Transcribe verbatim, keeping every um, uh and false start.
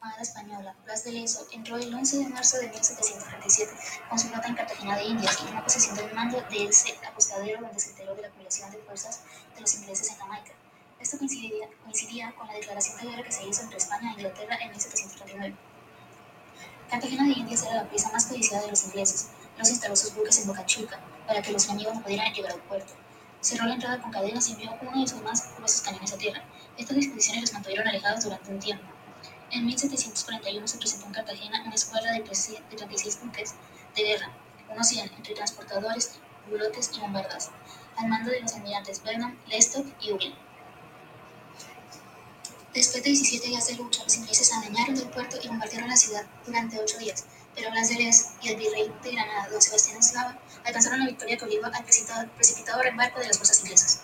Armada española, Blas de Lezo, entró el once de marzo de mil setecientos treinta y siete con su flota en Cartagena de Indias y tomó posesión del mando de ese apostadero donde se enteró de la acumulación de fuerzas de los ingleses en Jamaica. Esto coincidía, coincidía con la declaración de guerra que se hizo entre España e Inglaterra en mil setecientos treinta y nueve. Cartagena de Indias era la presa más codiciada de los ingleses. Los instaló sus buques en Boca Chica para que los enemigos no pudieran llegar al puerto. Cerró la entrada con cadenas y envió uno de sus más gruesos cañones a tierra. Estas disposiciones los mantuvieron alejados durante un tiempo. En mil setecientos cuarenta y uno se presentó en Cartagena una escuadra de treinta y seis buques de guerra, unos cien entre transportadores, bulotes y bombardas, al mando de los almirantes Vernon, Leicester y Hull. Después de diecisiete días de lucha, los ingleses se adueñaron del puerto y bombardearon la ciudad durante ocho días, pero Blas de Lezo y el virrey de Granada, don Sebastián Eslava, alcanzaron la victoria que obligó al precipitado, precipitado reembarco de las fuerzas inglesas.